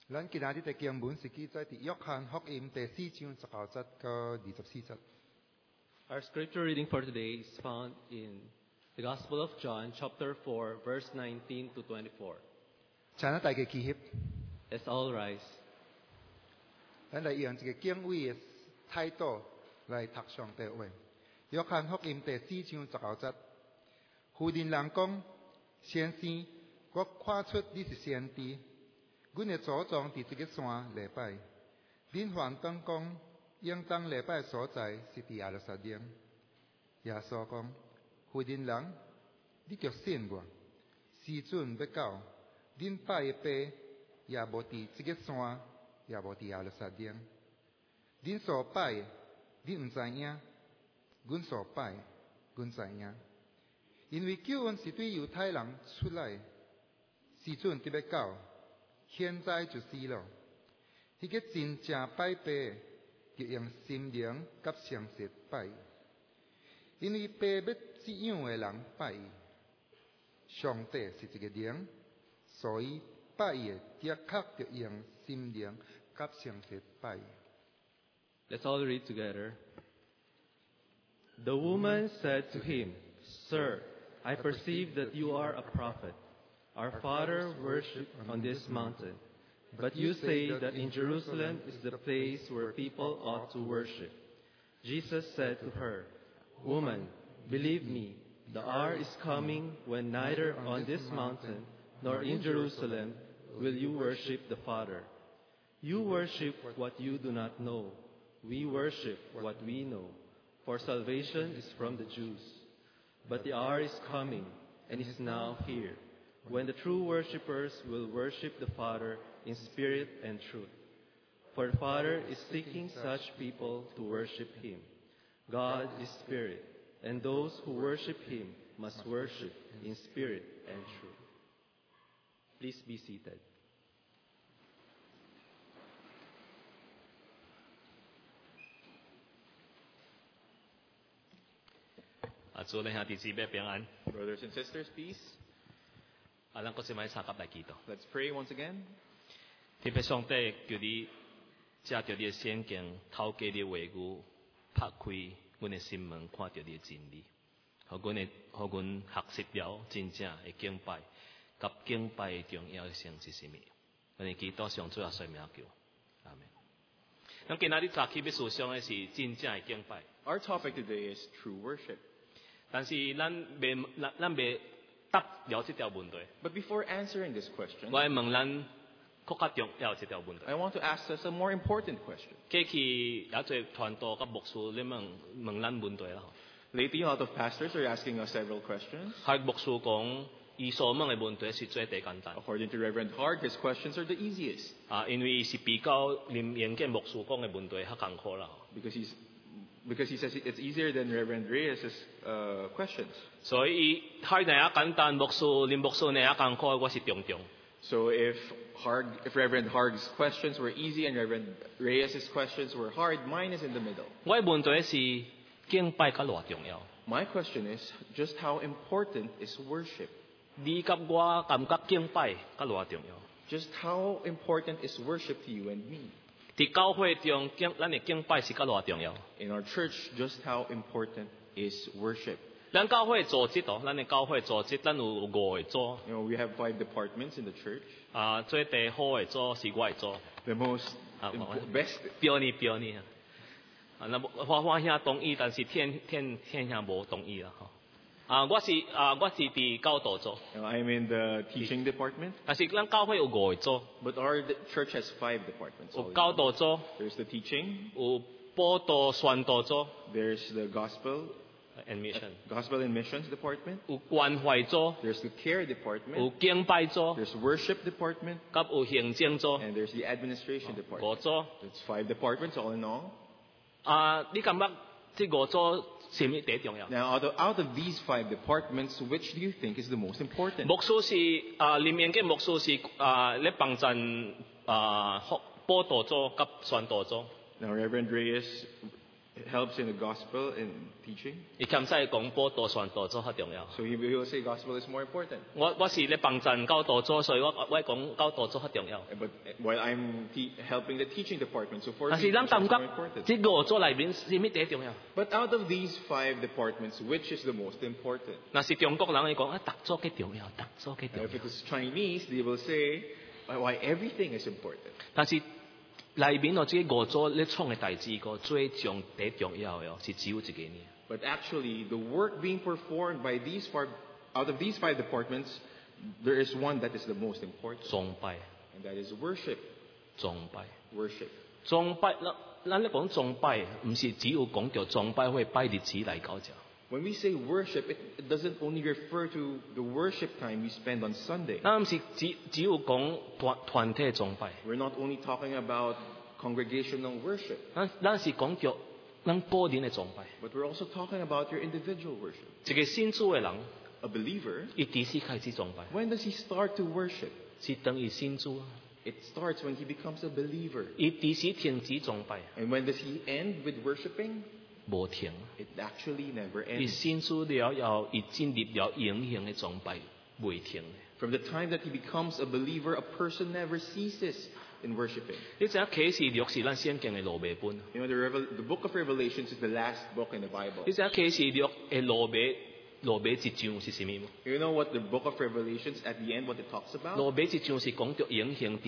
咱今仔日嘅經文是記載喺約翰福音第4章19節到24節。 Our scripture reading for today is found in the Gospel of John, chapter 4, verse 19 to 24. 請大家記翕， Let's all rise. 咱嚟用一個敬畏嘅態度來讀上帝話。約翰福音第4章19節，婦人人講：先生，我看出你是先知。阮嘅祖宗佇這個山禮拜，恁反當講，應當禮拜所在是佇耶路撒冷。耶穌講：婦人人，你著信我，時陣要到，恁拜嘅爸也無佇這個山，也無佇耶路撒冷。恁所拜嘅，恁毋知影；阮所拜，阮知影。因為救恩是對猶太人出來，時陣得要到。現在就是了。迄個真正拜爸，就用心靈甲誠實拜伊，因為爸要這樣的人拜伊。上帝是一個靈，所以拜伊的的確就用心靈甲誠實拜伊。 Let's all read together. The woman said to him, Sir, I perceive that you are a prophet. Our father worshipped on this mountain, but you say that in Jerusalem is the place where people ought to worship. Jesus said to her, Woman, believe me, the hour is coming when neither on this mountain nor in Jerusalem will you worship the Father. You worship what you do not know. We worship what we know, for salvation is from the Jews. But the hour is coming, and is now here, when the true worshippers will worship the Father in spirit and truth. For the Father is seeking such people to worship Him. God is spirit, and those who worship Him must worship in spirit and truth. Please be seated. 主你兄弟姊妹平安。 Brothers and sisters, peace. 咱各先買三甲來祈禱。 Let's pray once again. 天父上帝，求你借着你的聖經，透過你的話語，拍開阮的心門，看到你的真理，互阮學習了真正的敬拜，甲敬拜的重要性是什麼？阮哋祈禱上主耶穌名求，阿門。咱今仔日早起要思想的是真正的敬拜。 Our topic today is true worship. 但是咱未答了這條問題。 But before answering this question, 我問咱更加重要這條問題。 I want to ask us a more important question. 過去有做傳道甲牧師，你問咱問題啦。 Lately, a lot of pastors are asking us several questions. 係牧師講，伊所問嘅問題是最簡單。 According to Reverend Hard, his questions are the easiest. 因為是比較連嚴嘅牧師講嘅問題較艱苦啦。 Because he says it's easier than Reverend Reyes' questions. 所以係呢一簡單，牧師呢一艱苦，我是重重。 So if Reverend Hard's questions were easy and Reverend Reyes' questions were hard, mine is in the middle. 我嘅問題是敬拜較偌重要。 My question is just how important is worship? 你甲我感覺敬拜較偌重要。 Just how important is worship to you and me? 喺教會中，咱嘅敬拜是較偌重要。 In our church, just how important is worship? 咱教會組織咱嘅教會組織，咱有5個組。 You know, we have 5 departments in the church. 最第好嘅組是我嘅組。 The most best. 標你啊！我兄同意，但是天兄無同意啦。我是佇教導組。 I'm in the teaching department. 但是咱教會有5個組。 But our church has 5 departments. 有教導組， There's the teaching. 有報道宣導組 There's the gospel and mission， and missions department. 有關懷組， There's the care 有 department. 敬拜組， There's worship department. 甲有行政組。 And there's the administration 5 department. 組。 It's 5 departments all in all. 你感覺這5組是咩最重要？ Now, out of these 5 departments, which do you think is the most important? 牧師是裡面嘅牧師是咧幫襯報道組甲宣導組。 Now, Reverend Reyes, helps in the gospel in teaching. 伊兼使講播道傳道做較重要。 So he will say gospel is more important. 我是咧幫陣教導做，所以我講教導做較重要。 But while I'm helping the teaching department, so for 但 me, 是咱 it's 感 more 覺 important. 即個做裏面是咩第一重要？ But out of these 5 departments, which is the most important? 若是中國人嚟講啊，特做嘅重要，特做嘅重 If 要 it。is Chinese, they will say why everything is important. 但是裏面我自己五組咧創嘅代志個最重要嘅是只有一個呢。 But actually, the work being performed by out of these 5 departments, there is one that is the most important, 崇拜， and that is worship. 崇拜， Worship. 崇拜。咱咧講崇拜，唔是只有講到崇拜會拜日子嚟搞啫。 When we say worship, it doesn't only refer to the worship time we spend on Sunday. 咱唔是只有講團體崇拜， We're not only talking about congregational worship, 咱是講到咱個人嘅崇拜。 but we're also talking about your individual worship. 一個信主嘅人， A believer, 伊幾時開始崇拜？ when does he start to worship? 是等於信主啊。 It starts when he becomes a believer. 伊幾時停止崇拜？ And when does he end with worshiping? 無停。 It actually never 伊 ends. 信主了後，伊進入了永恆嘅崇拜，未停嘅。 From the time that he becomes a believer, a person never ceases in worshiping. 你知影啟示錄是咱聖經嘅路尾本。 You know, the book of Revelations is the last book in the Bible. 你知影啟示錄嘅路尾一章是什麼嗎？ You know what the book of Revelations, at the end, what it talks about? 路尾一章是講到永恆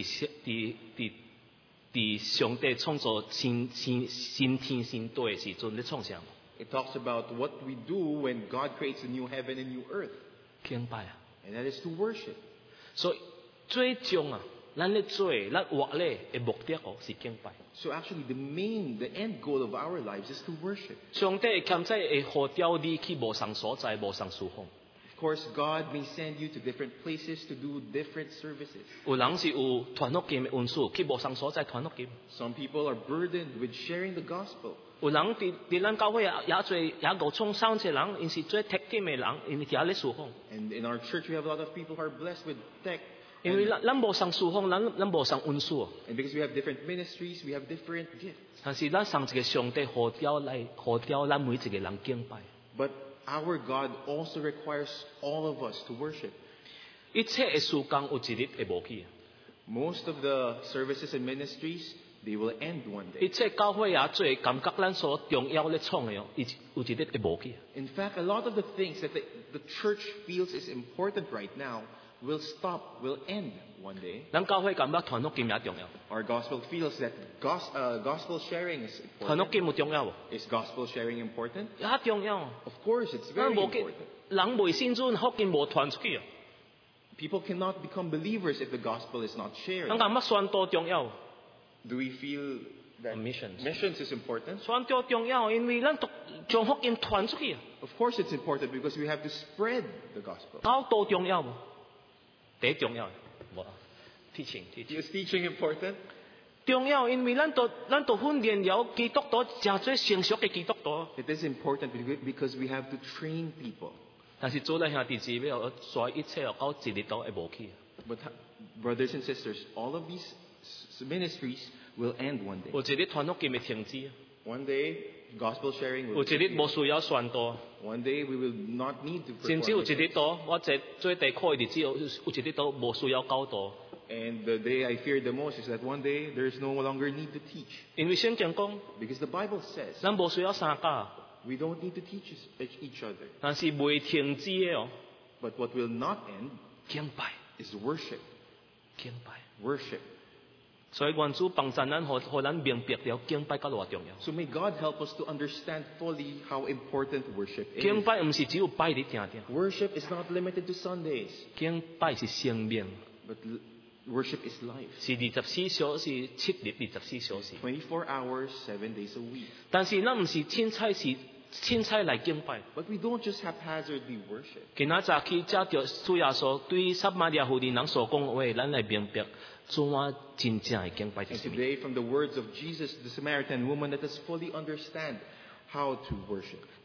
佇上帝創造新天新地嘅時陣，你創啥？ It talks about what we do when God creates a new heaven and new earth. 敬拜啊！ And that is to worship. 所以最終啊，咱咧做咱活咧嘅目的哦是敬拜。 So actually, the end goal of our lives is to worship. 上帝會兼且會呼召你去無同所在、無同事奉。 Of course, God may send you to different places to do different services. 有人是有傳福音嘅恩賜，去無同所在傳福音。 Some people are burdened with sharing the gospel. 有人佇咱教會也做也五創三隻人，因是做 tech team 嘅人，因而咧事奉。 And in our church, we have a lot of people who are blessed with tech. 因為咱無同事奉，咱無同恩賜。 And because we have different ministries, we have different gifts. 但是咱上一個上帝呼召咱每一個人敬拜。 But our God also requires all of us to worship. 一切嘅事工有一日會無去。 Most of the services and ministries, they will end one 一 day. 切教會也做感覺咱所重要咧創嘅，有一日會無去。 In fact, a lot of the things that the church feels is important right now will stop, will end one day. 咱教會感覺傳福音也重要， Our gospel feels that gospel sharing is 傳福 important. 音有重要喎， Is gospel sharing important? 也重要。 Of course, it's 咱 very 無嘅 important. 人未信主，福音無傳出去啊。 People cannot become believers if the gospel is not shared. 咱感覺宣道重要， Do we feel that Missions. missions is important? 宣道重要，因為咱將福音傳出去啊。 Of course it's important because we have to spread the gospel. 教導重要無？第重要無？teaching Is teaching important? 重要，因為咱都訓練了基督徒，真最成熟嘅基督徒。 It is important because we have to train people. 但是做咧兄弟姊妹，所以一切到一日都會無去。 But brothers and sisters, all of these ministries will end one day. 有一日傳福音會停止， One day, gospel sharing 有 will 一日無 cease. 需要宣道， One day we will not need to 甚至有 perform 一日 missions. 到我最地苦嘅日子，有一日到無需要教導， And the day I fear the most is that one day there is no longer need to teach. 因為聖經講， Because the Bible says 咱無需要三家， we don't need to teach each other. 但是未停止嘅哦， But what will not end 敬拜， is worship. 敬拜。 Worship. 所以願主幫助咱，互咱明白了敬拜較偌重要。 So may God help us to understand fully how important worship 敬 is. 拜唔是只有拜日定定， Worship is not limited to Sundays, 敬拜是生命， but worship is life. 是24小時7日24小時。 24 hours, 7 days a week. 但是咱唔是凊彩來敬拜。 But we don't just haphazardly worship. 今仔早起接着主耶穌對撒瑪利亞婦人所講嘅話，咱來明白怎真正嘅敬拜是 And 什麼。 today, from the words of Jesus, the Samaritan woman, let us fully understand how to worship.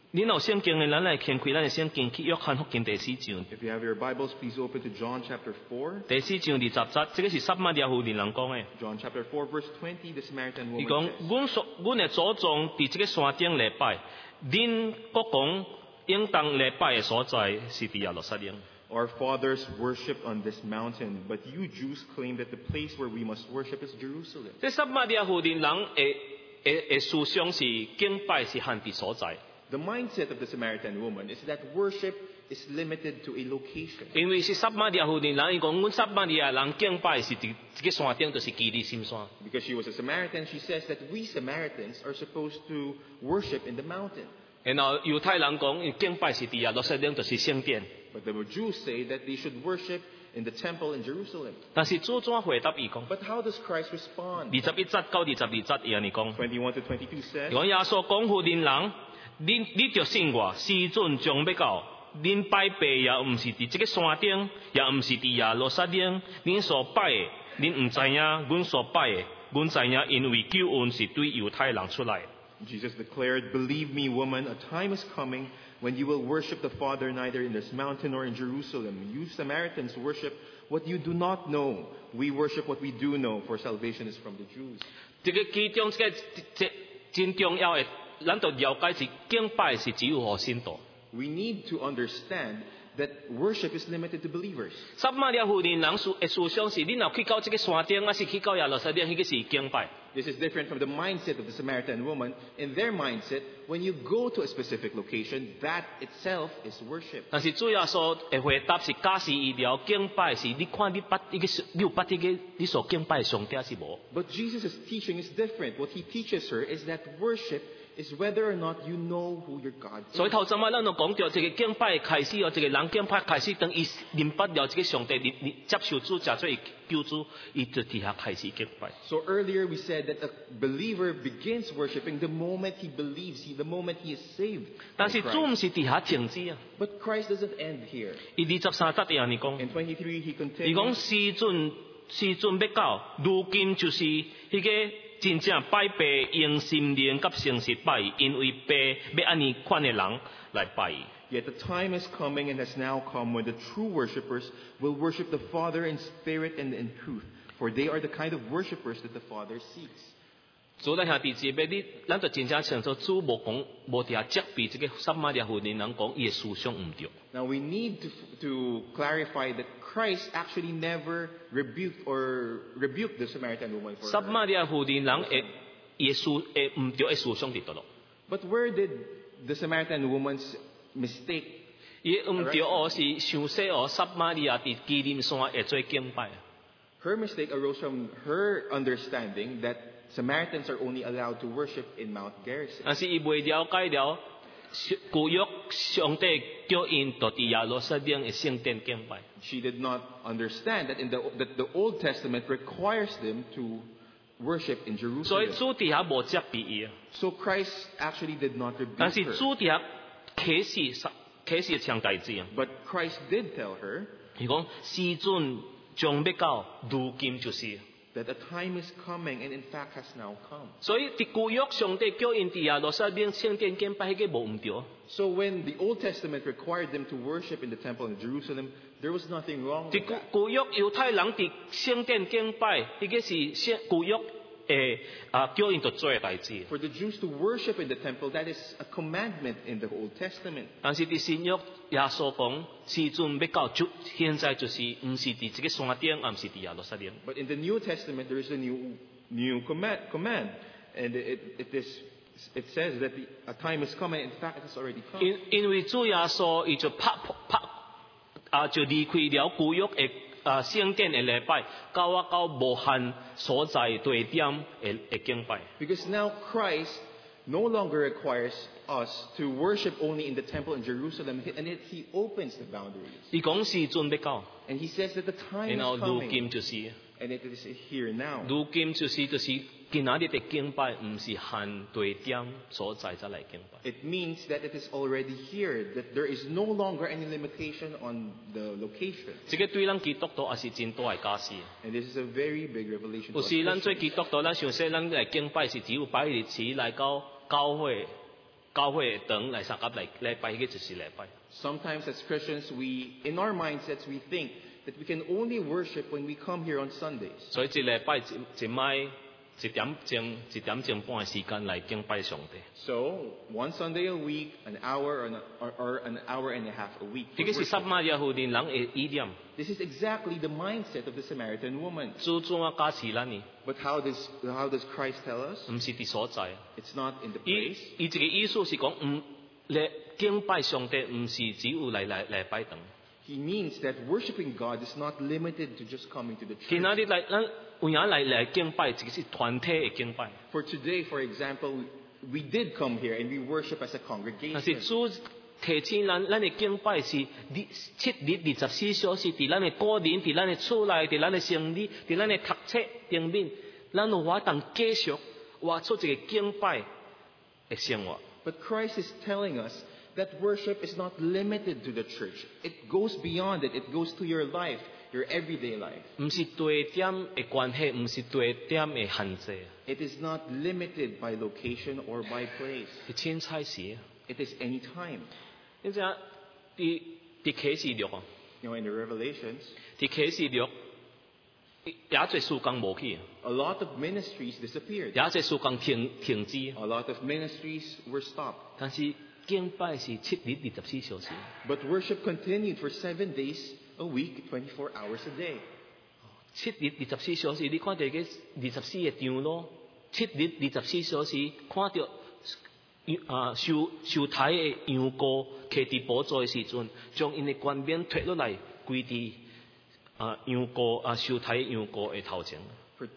你有聖經嘅，咱來掀開咱嘅聖經去約翰福音第4章， If you have your Bibles, please open to John chapter 4. 第4章20節，這個是撒瑪利亞婦人人講嘅。 John chapter 4, verse 20, the Samaritan 伊 woman 講， says, 阮嘅祖宗佇這個山頂禮拜，恁國講應當禮拜嘅所在是佇耶路撒冷。 Our fathers worshipped on this mountain, but you Jews claim that the place where we must worship is Jerusalem. 這撒瑪利亞婦人人嘅思想是敬拜是限制所在， The mindset of the Samaritan woman is that worship is limited to a location. 因為是撒瑪利亞婦人人，伊講阮撒瑪利亞人敬拜是佇這個山頂，就是基利心山。 Because she was a Samaritan, she says that we Samaritans are supposed to worship in the mountain. 然後猶太人講，伊敬拜是佇耶路撒冷，就是聖殿。 But the Jews say that they should worship in the temple in Jerusalem. 但是主怎回答伊講？ But how does Christ respond? 21節到22節，伊安尼講。 21 to 22 says, 講耶穌講婦人人，你着信我，時陣將要到，恁拜拜也毋是佇這個山頂，也毋是佇耶路撒冷，恁所拜的，恁毋知影，阮所拜的，阮知影，因為救恩是對猶太人出來。 Jesus declared, "Believe me, woman, a time is coming when you will worship the Father neither in this mountain nor in Jerusalem. You Samaritans worship what you do not know. We worship what we do know, for salvation is from the Jews." 這個其中這個真重要的，咱就了解是敬拜是只有互信徒。 We need to understand that worship is limited to believers. 撒瑪利亞婦人人的思想是，恁若去到這個山頂，還是去到耶路撒冷，迄個是敬拜。 This is different from the mindset of the Samaritan woman. In their mindset, when you go to a specific location, that itself is worship. 但是主要所的回答是假使醫療敬拜是，你看你捌一個你有捌一個你所敬拜的上帝是無？ But Jesus' teaching is different. What he teaches her is that worship is whether or not you know who your God is. 所以頭陣仔咱就講到，一個敬拜的開始哦，一個人敬拜開始，當伊認捌了這個上帝，你接受主，接做伊救主，伊就底下開始敬拜。 So earlier we said that a believer begins worshiping the moment he believes, the moment he is saved. 但是 by 主 Christ. 唔是底下停止啊， But Christ doesn't end here. 伊23節伊安尼講。 In 23 he 伊講 continues, 時陣要到，如今就是迄個真正拜拜用心靈甲誠實拜，因為拜要安尼款的人來拜。 "Yet the time is coming and has now come when the true worshippers will worship the Father in spirit and in truth, for they are the kind of worshippers that the Father seeks." 所以咱兄弟姊妹，咱就真正清楚，主無講無伫下責備這個撒瑪利亞婦人人講伊嘅思想唔對。 Now we need to clarify that Christ actually never rebuked the Samaritan woman for 撒 her. 瑪利亞婦人人嘅耶穌嘅唔對嘅思想伫倒落， But where did the Samaritan woman's mistake? 伊唔對哦是想說哦，撒瑪利亞伫基林山會做敬拜。 Her mistake arose from her understanding that Samaritans are only allowed to worship in Mount Gerizim. 但是伊未了解了舊約上帝叫因到佇耶路撒冷嘅聖殿敬拜。 She did not understand that that the Old Testament requires them to worship in 所以 Jerusalem. 主底下無責備伊啊， So Christ actually did not 但 rebuke 是 her. 主底下啟示一項代志啊， But Christ did tell her 伊講時陣將要到，如今就是。 that a time is coming and in fact has now come. 所以伫舊約上帝叫因佇耶路撒冷聖殿敬拜，迄個無毋對。 So when the Old Testament required them to worship in the temple in Jerusalem, there was nothing wrong 伫 with that. 舊約猶太人伫聖殿敬拜，迄個是舊約叫因做做嘅代志。 For the Jews to worship in the temple, that is a commandment in the Old Testament. 但是伫新約耶穌講時陣要到，就現在就是毋是伫這個山頂，也毋是佇耶路撒冷。 But in the New Testament, there is a new command, and it says that a time is coming. In fact, it has already come. 因為主耶穌伊就就離開了舊約嘅聖殿嘅禮拜，到無限所在地點嘅敬拜。 Because now Christ no longer requires us to worship only in the temple in Jerusalem, and yet He opens the boundaries. 伊講時陣要到， And He says that the time 然後 is 如 coming, 今就是， and it is here now. 如今就是今仔日嘅敬拜，唔是限地點所在才來敬拜。 It means that it is already here, that there is no longer any limitation on the location. 這個對咱基督徒也是真大嘅假使。 And this is a very big revelation to 有 us 時咱做 Christians. 基督徒，咱想說咱來敬拜是只有拜日時來到教會教會等嚟三甲禮拜，嗰個就是禮拜。 Sometimes as Christians, in our mindsets, we think that we can only worship when we come here on Sundays. 所以一禮拜一擺1點鐘半嘅時間嚟敬拜上帝。 So, one Sunday a week, an hour or an hour and a half a week. 呢個是撒瑪利亞婦人人嘅意念， This is exactly the mindset of the Samaritan woman. 注重啊加持咱呢， But how does Christ tell us? 唔是啲所在。 It's not in the 伊 place. 伊這個意思是講唔嚟敬拜上帝，唔是只有嚟拜等。 He means that worshiping God is not limited to just coming to the 其他 church. 啲嚟咱有人嚟敬拜，這個是團體嘅敬拜。 For today, for example, we did come here and we worship as a 但是 congregation. 主提醒咱嘅敬拜是7日24小時，喺咱嘅個人，喺咱嘅厝內，喺咱嘅生理，喺咱嘅讀冊頂面，咱有法當繼續活出一個敬拜嘅生活。 But Christ is telling us that worship is not limited to the church. It goes beyond it. It goes to your life, your everyday life. 唔是地點嘅關係，唔是地點嘅限制， It is not limited by location or by place. 係千差時。 It is any time. 你知啊？啲啟示錄啊， You know, in the Revelations, 啲啟示錄也一數工無去， a lot of ministries disappeared. 也一數工停止。 A lot of ministries were stopped. 但是敬拜是7日24小時， But worship continued for 7 days a week, 24 hours a day. 7日24小時，你看到嘅24個場咯，7日24小時，看到受台嘅羊羔騎佇寶座嘅時陣，將因嘅冠冕脱落來，跪佇羊羔受台羊羔嘅頭前。 For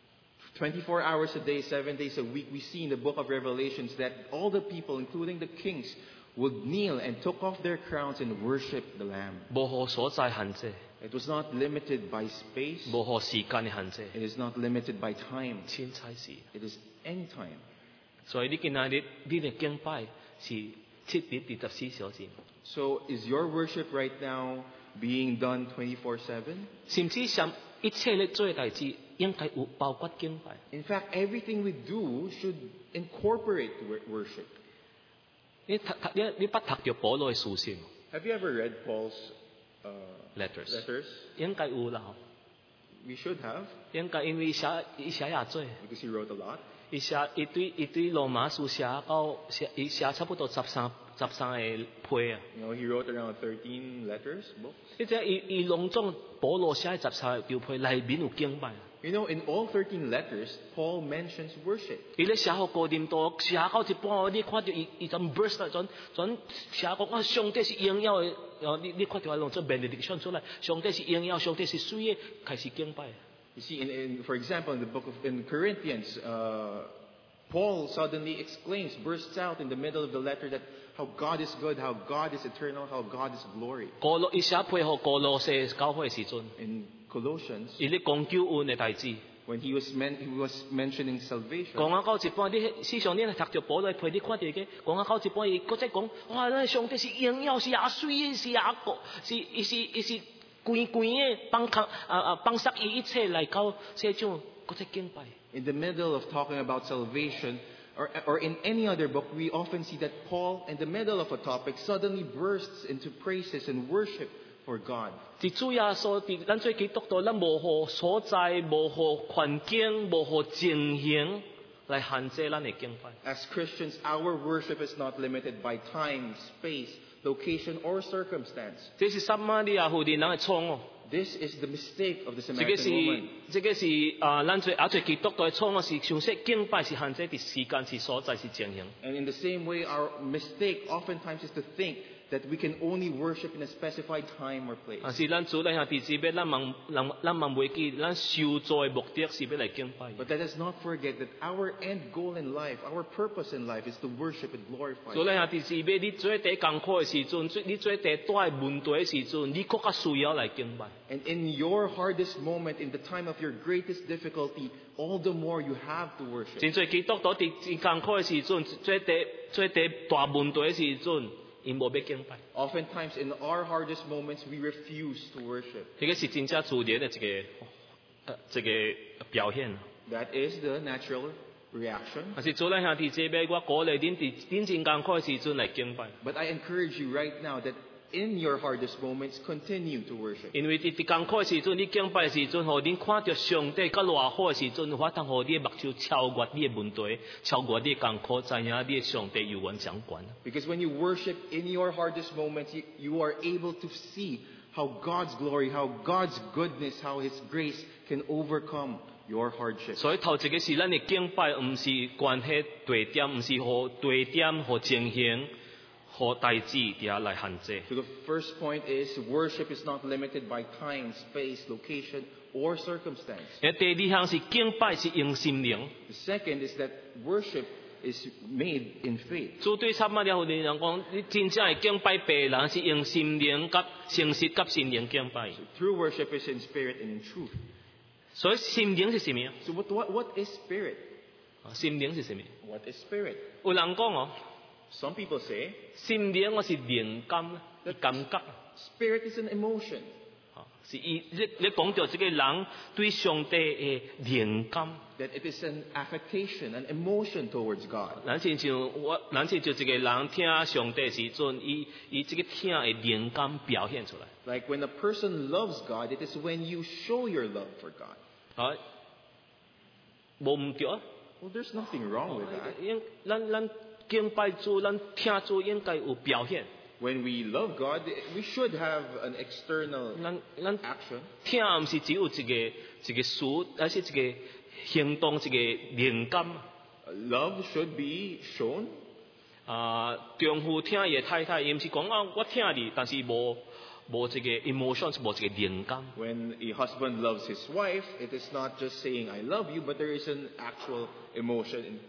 24 hours a day, 7 days a week, we see in the book of Revelations that all the people, including the kings, would kneel and took off their crowns and worship the Lamb. 無何所在限制， It was not limited by space. 無何時間嘅限制， It is not limited by time. 千差時。 It is any time. 所以你今日你嘅敬拜是7日24小時， So is your worship right now being done 24/7? 甚至上一切咧做嘅代志應該有包括敬拜。 In fact, everything we do should incorporate worship. 你捌讀着保羅嘅書信 Have you ever read Paul's letters， letters? 應該有啦， We should have, 應該因為寫也做， because he wrote a lot. 伊對羅馬書寫差不多13個批啊。 You know, he wrote around 13 letters, books. 你知伊攏總保羅寫13條批內面有敬拜。 You know, in all 13 letters, Paul mentions worship. 伊咧寫好哥林多，寫到一半，你看到伊陣 burst 啦，陣寫講啊，上帝是榮耀嘅，你看到攞做 benediction 出來，上帝是榮耀，上帝是水嘅，開始敬拜。 You see, for example, in Corinthians, Paul suddenly bursts out in the middle of the letter that how God is good, how God is eternal, how God is glory. 伊寫配合哥羅西教會嘅時陣， In Colossians, 伊咧講救恩嘅代志， when he was mentioning salvation, 講啊到一半，你事實上你係讀著保羅批，你看到嘅，講啊到一半，伊嗰隻講，哇！咱上帝是榮耀，是也水嘅，是也國，伊是規嘅幫塞伊一切嚟到這種嗰隻敬拜。 in the middle of talking about salvation, or in any other book, we often see that Paul, in the middle of a topic, suddenly bursts into praises and worship for God. 伫主耶穌，伫咱做基督徒，咱無何所在、無何環境、無何情形來限制咱嘅敬拜。 As Christians, our worship is not limited by time, space, location, or circumstance. 這是撒瑪利亞婦人人嘅錯誤。 This is the mistake of the 這個 Samaritan woman. 咱做基督徒嘅錯誤是，想說敬拜是限制啲時間、是所在、是情形。 And in the same way, our mistake oftentimes is to think that we can only worship in a specified time or place. 但是咱主嚟下弟姊妹，咱望袂記，咱受造嘅目的是要嚟敬拜。 But let us not forget that our end goal in life, our purpose in life is to worship and glorify 主嚟 God. 下弟姊妹，你做第艱苦嘅時陣，你做第大嘅問題嘅時陣，你更加需要嚟敬拜。 And in your hardest moment, in the time of your greatest difficulty, all the more you have to worship. 真侪基督徒伫艱苦嘅時陣，做第大問題嘅時陣，因無要敬拜。 Oftentimes, in our hardest moments, we refuse to worship. 呢個是真正自然嘅一個表現。 That is the natural reaction. 但是做咱兄弟姐妹，我鼓励恁伫真艰苦的时阵来敬拜， But I encourage you right now that in your hardest moments, continue to worship. 因为伫艰苦的时阵，你敬拜的时阵，互恁看到上帝甲偌好的时阵，我通互你的目睭超越你的问题，超越你的艰苦，知影你的上帝有权掌管。 Because when you worship in your hardest moments, you are able to see how God's glory, how God's goodness, how His grace can overcome your hardship. 所以头一个是咱的敬拜，毋是关系地点，毋是互地点、互情形、互代志遐来限制。 So the first point is worship is not limited by time, space, location, or circumstance. 第二项是敬拜是用心灵。 The second is that worship is made in faith. 主对参马了人讲，你真正的敬拜别人是用心灵、甲诚实、甲心灵敬拜。 True worship is in spirit and in truth. 所以心灵是什么？ So what is spirit? 心灵是什么？ What is spirit? 有人讲哦， Some people say 心灵我是灵感，感觉。 spirit is an emotion. 是你讲到这个人对上帝的灵感。 That it is an affectation, an emotion towards God. 咱亲像一个人听上帝的时阵，伊这个听的灵感表现出来。 Like when a person loves God, it is when you show your love for God. 啊，无唔对啊。 Well, there's nothing wrong with that. 咱敬拜主，咱听主应该有表现。 When we love God, we should have an external 咱 action. 听唔是只有一个词，而是一个行动，一个灵感。 Love should be shown. 丈夫听伊的太太，伊唔是讲我听你，但是无一个 emotions， 无一个灵感。 When a husband loves his wife, it is not just saying I love you, but there is an actual emotion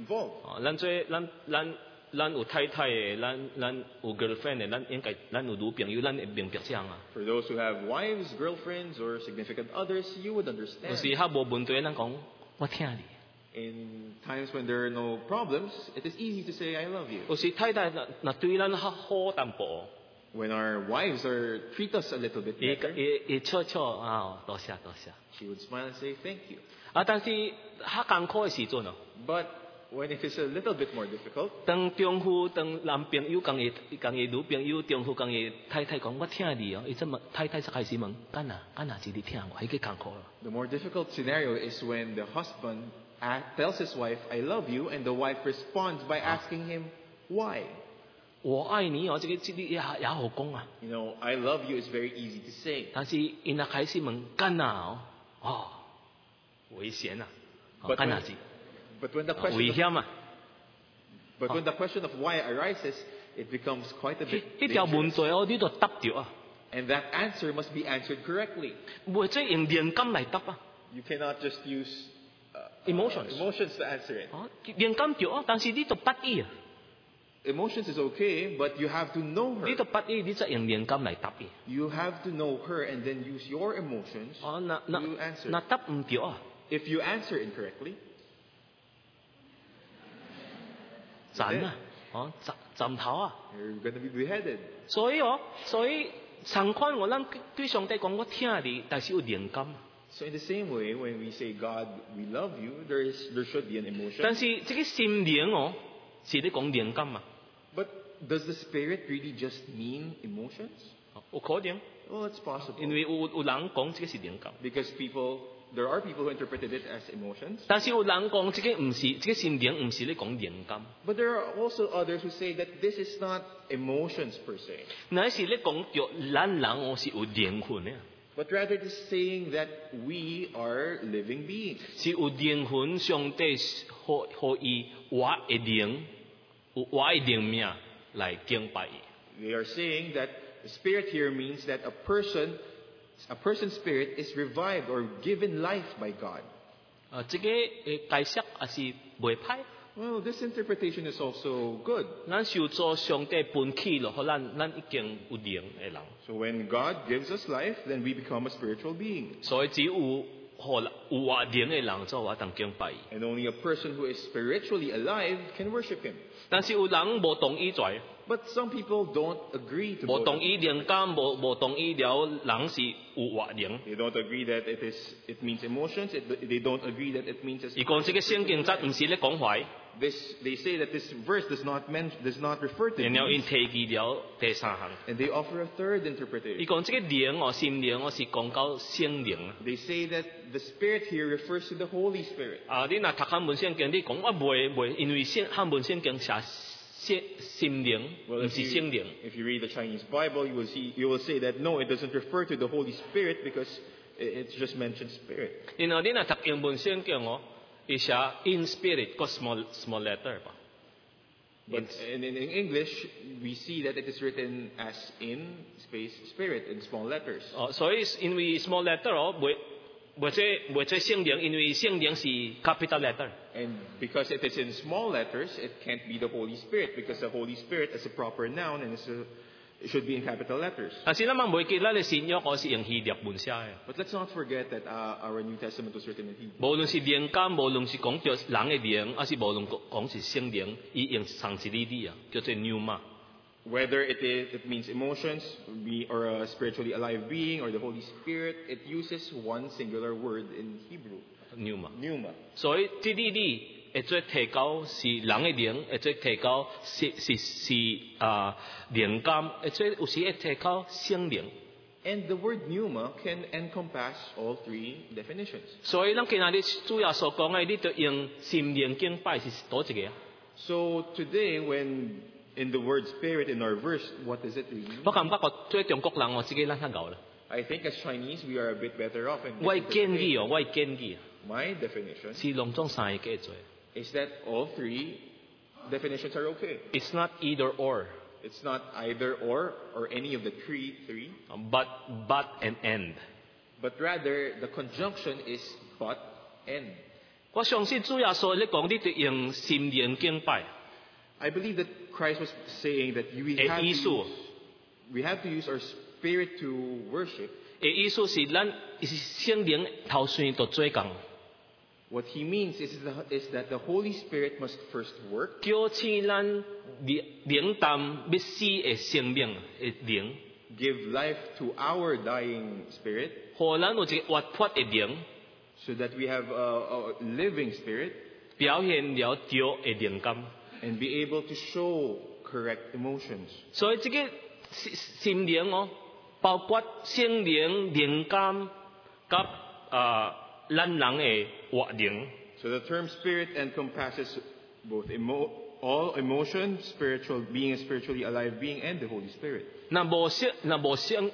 involved. 咱有太太的，咱有 girlfriend 的，咱有女朋友，咱会明白这样啊。 For those who have wives, girlfriends, or significant others, you would 有 understand. 时较无问题，咱讲我听你。 In times when there are no problems, it is easy to say I love you. 有时太太若对咱较好淡薄， When our wives treat us a little bit 伊 better, 笑啊，多谢。 she would smile and say thank you. 但是较艰苦的时阵哦， But when it is a little bit more difficult, 当丈夫、当男朋友讲伊女朋友，丈夫讲伊太太讲我听你哦，伊这么太太才开始问，干哪是你听我，迄个艰苦咯。 the more difficult scenario is when the husband tells his wife, I love you, and the wife responds by asking him, why? 我愛你哦，這個也好講啊。 You know, I love you is very easy to say. 但是伊若開始問干哪哦，危險啊， But 干 when, 哪是 but when the 危 question 險啊。 but when the question of why arises, it becomes quite a bit 呢條問 dangerous. 題哦，你都答着啊， And that answer must be answered correctly. 或者用靈感嚟答啊。 You cannot just use Emotions. emotions to answer it. 哦，靈感着啊，但是你都不意啊， Emotions is okay, but you have to know 你 her. 都不意，你則用靈感嚟答伊。 You have to know her and then use your emotions 哦， to answer. 那答唔着啊， If you answer incorrectly, 斬啊，哦，斬頭啊。 you're going to be beheaded. 所以常看我咱對上帝講我聽你，但是有靈感。 So in the same way, when we say God, we love you, there should be an emotion. 但是這個心靈哦，是你講靈感嘛？ But does the Spirit really just mean emotions? 有可能， Well, it's possible. 因為有人講這個是靈感， Because there are people who interpreted it as emotions. 但是有人講這個唔是，這個心靈唔是你講靈感， But there are also others who say that this is not emotions per se. 乃是你講着咱人哦是有靈魂嘅， But rather it is saying that we are living beings. 是有靈魂，上帝可以活的靈，有活的靈命來敬拜伊。 They are saying that the Spirit here means that a person's spirit is revived or given life by God. 這個解釋也是袂歹。 Well, this interpretation is also good. 咱受做上帝分起咯，互咱已經有靈的人， So when God gives us life, then we become a spiritual being. 所以只有好有活灵的人做我当敬拜伊。 And only a person who is spiritually alive can worship him. 但是有人无同意在， But some people don't agree to 无 both. 同意灵感，无同意了人是有活灵。 They don't agree that it means emotions. They don't agree that it means. 伊讲这个圣经则唔是咧讲坏， They say that this verse does not refer to 然後因 these, 提議了第三項。 and they offer a third 伊 interpretation. 講這個靈哦，心靈哦是講到聖靈。 They say that the Spirit here refers to the Holy Spirit. 你若讀漢文聖經，你講我袂，因為漢文聖經寫心靈，唔 Well, 是聖靈。 if you read the Chinese Bible, you will say that no, it doesn't refer to the Holy Spirit because it's just mentioned Spirit. 然後你若讀英文聖經哦，伊寫 in spirit 個 small letter 吧。 But in English, we see that it is written as in space Spirit in small letters. 所以因為 small letter 哦，或者聖靈，因為聖靈是 capital letter。 And because it is in small letters, it can't be the Holy Spirit because the Holy Spirit is a proper noun and it should be in capital letters. 但是咱唔會記得你新約我是用希臘文寫嘅。 But let's not forget that our New Testament was written in Hebrew. 無論是靈感，無論是講到人嘅靈，還是無論講是聖靈，伊用上是呢啲啊，叫做 pneuma。 Whether it means emotions, or a spiritually alive being, or the Holy Spirit, it uses one singular word in Hebrew, pneuma. 所以這啲會做提高是人嘅靈，會做提高是靈感，會做有時會提高聖靈。 And the word pneuma can encompass all three definitions. 所以咱今日啲主要所講嘅，你就用心靈敬拜是多一個啊。 So today, when in the word Spirit in our verse, what does it mean? 我感覺做中國人我自己咱較夠啦。 I think as Chinese, we are a bit better off. In 我 this 嘅建議 interpretation. 哦，我嘅建議 My definition 是當中三個做。 is that all three definitions are okay. It's not either or, It's not either or any of the three, but and and。 but rather the conjunction is but and. 我相信主耶穌你講，你就用心靈敬拜。 I believe that Christ was saying that we have to use our spirit to worship. 意思是咱是聖靈頭先就做工， What he means is that the Holy Spirit must first work, 叫醒咱靈淡要死嘅生命嘅靈， give life to our dying spirit, 互咱有一個活潑嘅靈， so that we have a living spirit, 表現了對嘅靈感。 and be able to show correct emotions. 所以這個心靈哦，包括聖靈、靈感，及咱人嘅活靈。 So the term spirit encompasses both all emotion, being a spiritually alive being, and the Holy Spirit. 若無聖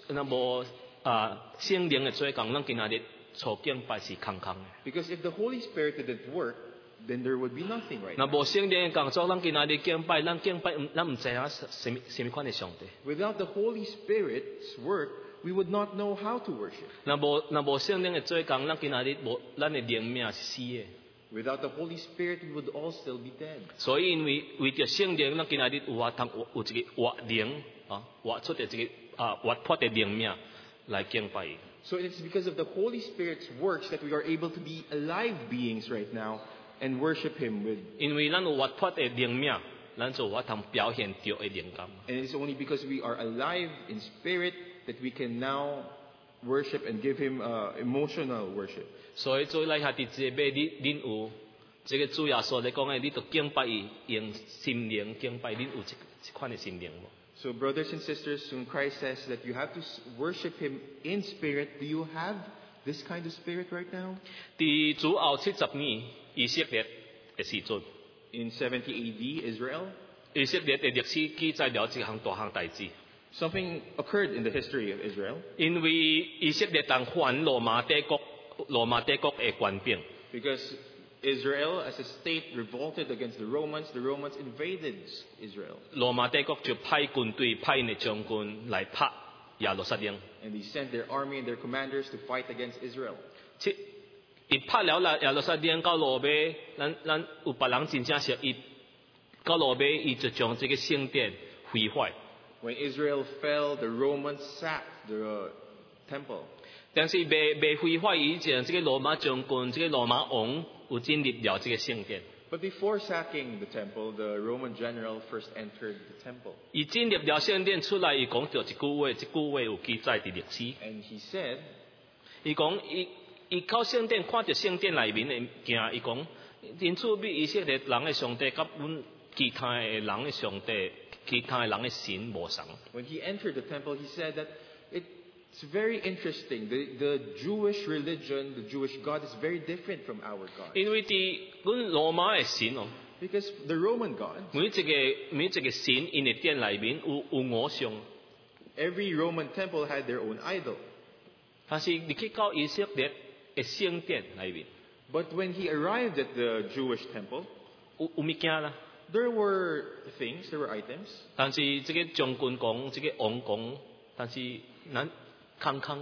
靈嘅做工，咱今日初敬拜是空空嘅。 Because if the Holy Spirit didn't work, then there would be nothing right 若 now. 無聖靈嘅工作，咱今日敬拜，咱唔知影什麼款嘅上帝。 Without the Holy Spirit's work, we would not know how to worship. 若無聖靈嘅做工，咱今日咱嘅靈命是死嘅。 Without the Holy Spirit, we would all still be dead. 所以因為着聖靈，咱今日有一個活靈啊，活出一個活潑嘅靈命來敬拜。 So it's because of the Holy Spirit's works that we are able to be alive beings right now and worship Him with. 因為咱有活潑嘅靈命，咱就有通表現對嘅靈感。 And it's only because we are alive in spirit that we can now worship and give Him emotional worship. 所以做嚟下啲姐妹，恁有這個主耶穌嚟講嘅，你就敬拜伊，用心靈敬拜，恁有一款嘅心靈無？ So brothers and sisters, when Christ says that you have to worship Him in spirit, do you have this kind of spirit right now? 伫主後70年以色列嘅時陣， In 70 AD, Israel, 以色列嘅歷史記載了一項大項代志， something occurred in the history of Israel. 因為以色列當反羅馬帝國嘅官兵。 Because Israel as a state revolted against the Romans invaded Israel. 羅馬帝國就派軍隊、派你將軍來拍耶路撒冷。 And they sent their army and their commanders to fight against Israel. 伊拍了耶路撒冷到路尾，咱有別人真正是伊到路尾，伊就將這個聖殿毀壞。 When Israel fell, the Romans sacked the temple. 但是未非法以前，这个罗马将军、这个罗马王有进入了这个圣殿。 But before sacking the temple, the Roman general first entered the temple. 伊进入了圣殿出来，伊讲到一句话，这句话有记载伫历史。 And he said, 伊讲伊到圣殿看到圣殿内面的物件，伊讲因此比以色列人的上帝，甲阮其他的人的上帝、其他的人的神无同。 when he entered the temple, he said that it's very interesting. The Jewish religion, the Jewish God is very different from our God. 因为伫阮罗马的神哦， Because the Roman God, 每一个神因的殿内面有偶像， every Roman temple had their own idol. 但是你去到以色列的圣殿内面， But when he arrived at the Jewish temple, 有物件啦。 there were things, there were items. 但是这个将军讲，这个王讲，但是咱空空。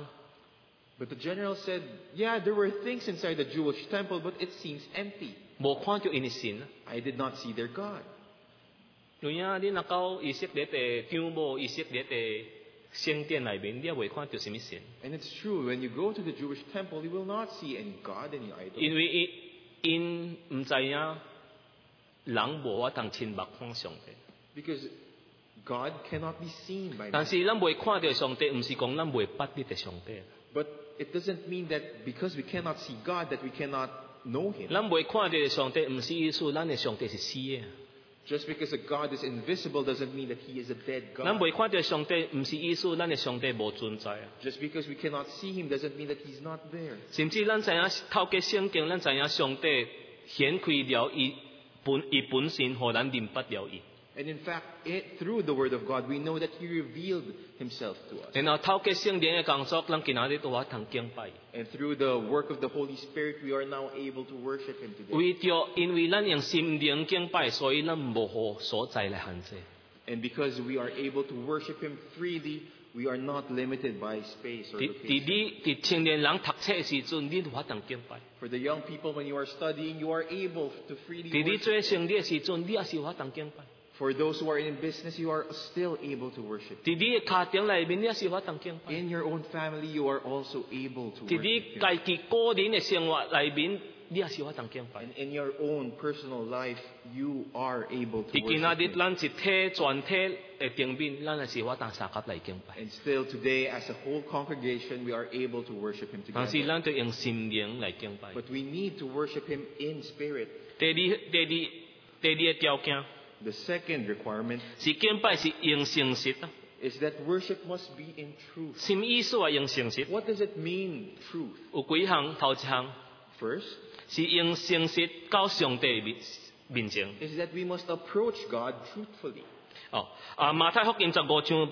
But the general said, yeah, there were things inside the Jewish temple, but it seems empty. 无看到因的神啊。 I did not see their God. 对啊，你若到以色列的场无以色列的圣殿内面，你也未看到什么神， And it's true, when you go to the Jewish temple, you will not see any God, any idol. 因为因唔知影人无法通亲目看上帝。 Because God cannot be seen by 但 man. 是咱未看到上帝，唔是讲咱未捌你的上帝。 But it doesn't mean that because we cannot see God, that we cannot know Him. 咱未看到的上帝，唔是意思咱的上帝是死的。 Just because a God is invisible doesn't mean that He is a dead 咱 God. 未看到上帝，唔是意思咱的上帝无存在啊。 Just because we cannot see Him doesn't mean that He's not there. 甚至咱知影透过圣经，咱知影上帝显开了伊本身，互咱明白了伊。 And in fact, through the Word of God, we know that He revealed Himself to us. 然后透过圣灵的工作，咱今仔日都法通敬拜。 And through the work of the Holy Spirit, we are now able to worship Him today. 因为咱用心灵敬拜，所以咱无互所在来限制。 And because we are able to worship Him freely, we are not limited by space or 伫 location. 你青年人读册的时阵，你都法通敬拜； For the young people, when you are studying, you are able to freely 伫你 worship. 做生意的时阵，你也是法通敬拜； For those who are in business, you are still able to worship. 伫你的家庭内面，你也是法通敬拜； In your own family, you are also able to 伫 worship 你 Him. 家己个人的生活内面，你也是法通敬拜。 And in your own personal life, you are able to 伫今仔 worship 日， Him. 咱一體全體的頂面，咱也是法通三甲來敬拜。 And still today, as a whole congregation, we are able to worship Him 但是 together. 咱就用心靈來敬拜。 But we need to worship Him in spirit. 第二個條件 The second requirement 是敬拜是用誠實啊。 is that worship must be in truth. 什麼意思啊？用誠實？ What does it mean, truth? 有幾項，頭一項 First 是用誠實到上帝面前。 is that we must approach God truthfully. 馬太福音15章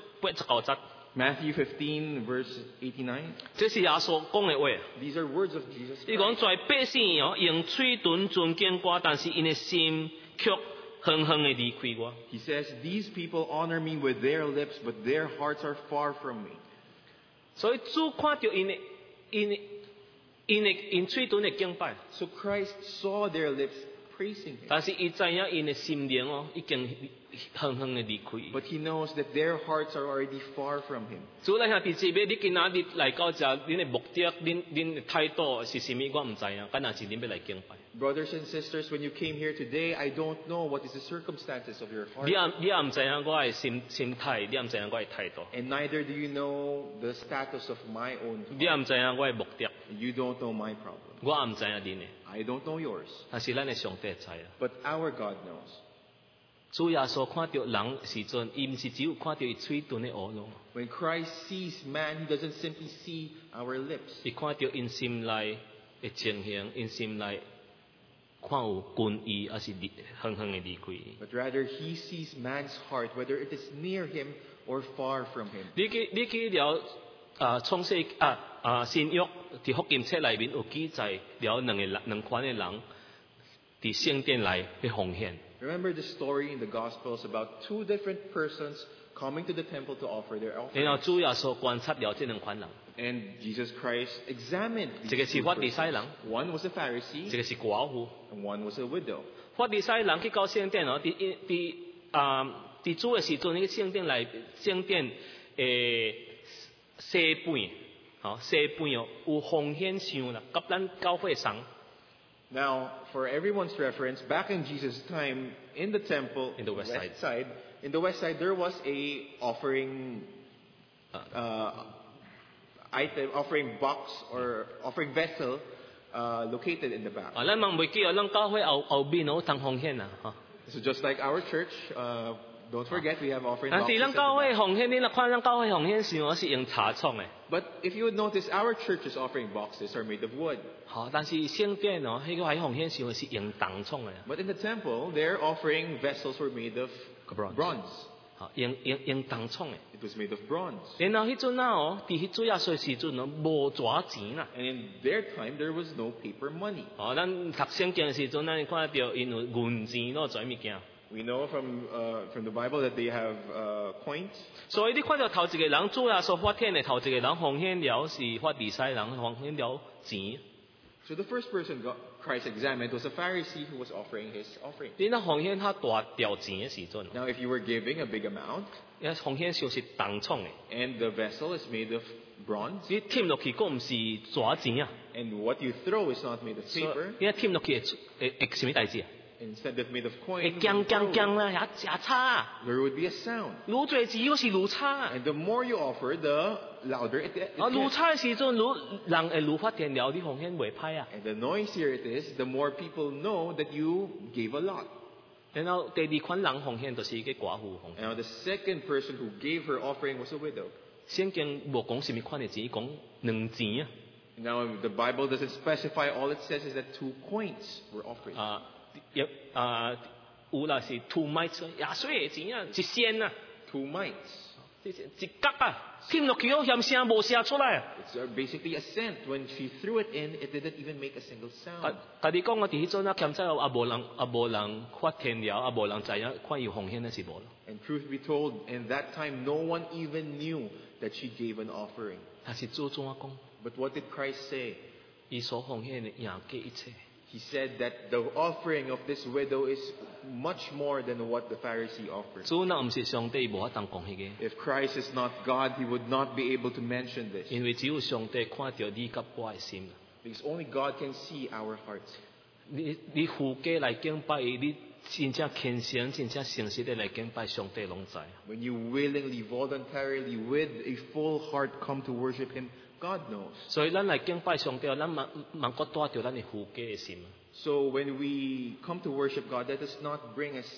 89節， Matthew 15, verse 89. 這是耶穌講的話。 These are words of Jesus 伊講 Christ. 在百姓用嘴唇尊敬我，但是因的心卻遠遠的離開我。 He says, these people honor me with their lips, but their hearts are far from me. 所以主看到因嘴唇的敬拜， So Christ saw their lips praising Him. 但是伊知影因的心靈已經遠遠的離開。 But He knows that their hearts are already far from Him. 主嚟兄弟姊妹，你今仔日來到這，恁的目的、恁的態度是什麼？我唔知影，敢若是恁要來敬拜。 Brothers and sisters, when you came here today, I don't know what is the circumstances of your 你 heart. 也唔知影我的心態，你也唔知影我的態度， And neither do you know the status of my own 你也 heart. 唔知影我的目的， You don't know my problem. 我也唔知影恁的。 I don't know yours. 但是咱的上帝知啊。 But our God knows. 主耶穌看到人的時陣，伊唔是只有看到伊嘴唇的惡咯， When Christ sees man, He doesn't simply see our lips. 伊看到因心內的情形，因心內看有君意，還是遠遠的離開伊。 But rather, He sees man's heart, whether it is near Him or far from Him. 你去了創世新約伫福音冊內面有記載了兩款的人伫聖殿內去奉獻。 Remember the story in the Gospels about two different persons coming to the temple to offer their 然後 offerings. 主耶穌觀察了這兩款人， And Jesus Christ examined 一 these 個是 two 法利賽 persons. 人， One was a 一 Pharisee 個是寡婦。 and one was a widow. 法利賽人去到聖殿哦，伫主的時陣，迄聖殿西半，西半有奉献箱啦，甲咱教会送。 Now, for everyone's reference, back in Jesus' time, in the temple, In the west in the west side, there was a offering offering box or offering vessel located in the back. 咱望袂记哦，咱教会後邊有通奉獻啊， So just like our church, don't forget we have offering 但 boxes 是 at 咱 the 教會 back. 奉獻，你若看咱教會奉獻箱是用茶創嘅， But if you would notice, our church's offering boxes are made of wood. 但是聖殿哦，迄個喺奉獻箱是用銅創嘅， But in the temple, their offering vessels were made of bronze. 用銅創嘅。 It was made of bronze. 然後迄陣啊，佇迄主耶穌時陣哦，無紙錢啦。 And in their time, there was no paper money. 咱讀聖經嘅時陣，咱會看到因有銀錢咯，做物件。 We know from the Bible that they have coins. 所以你看到頭一個人主耶穌發天嘅頭一個人奉獻了是法利賽人奉獻了錢。 So the first person Christ examined was a Pharisee who was offering his offering. 你若奉獻較大條錢嘅時陣， Now, if you were giving a big amount 因奉獻箱是銅創嘅， and the vessel is made of bronze, 你添落去，佫毋是紙錢啊。 and what you throw is not made of 所以 paper, 你添落去會什麼代志啊？ instead of made of 會 coin, 鏘鏘鏘啦，也差。 there would be a sound. 愈濟錢又是愈差。 And the more you offer, the louder it 愈 gets. 差嘅時陣，人會愈發電了，你奉獻袂歹啊。 And the noisier it is, the more people know that you gave a lot. 然後第二款人奉獻就是個寡婦奉獻。 Now, the second person who gave her offering was a widow. 聖經無講什麼款嘅錢，講兩錢 Now, the Bible doesn't specify. All it says is that 2 coins were offered. 啊。有啦是2米也水嘅錢啊，一仙啊， 2 mites. 一角啊，添落去好嫌聲無聲出來啊。 It's basically a cent. When she threw it in, it didn't even make a single sound. 甲你講我哋迄陣啊，欠債也無人發現了，也無人知影看伊奉獻的是無啦。 And truth be told, in that time, no one even knew that she gave an offering. 但是主怎講？ But what did Christ say? 伊所奉獻的贏過一切。 He said that the offering of this widow is much more than what the Pharisee offered. 主若毋是上帝，無法當講迄個， If Christ is not God, he would not be able to mention this. 因為只有上帝看到你甲我的心。 Because only God can see our hearts. 你附加來敬拜伊，你真正虔誠、真正誠實的來敬拜上帝，攏知。 When you willingly, voluntarily, with a full heart come to worship him, God knows. 所以咱來敬拜上帝，咱萬國帶着咱的附加的心。 So when we come to worship God, that does not bring us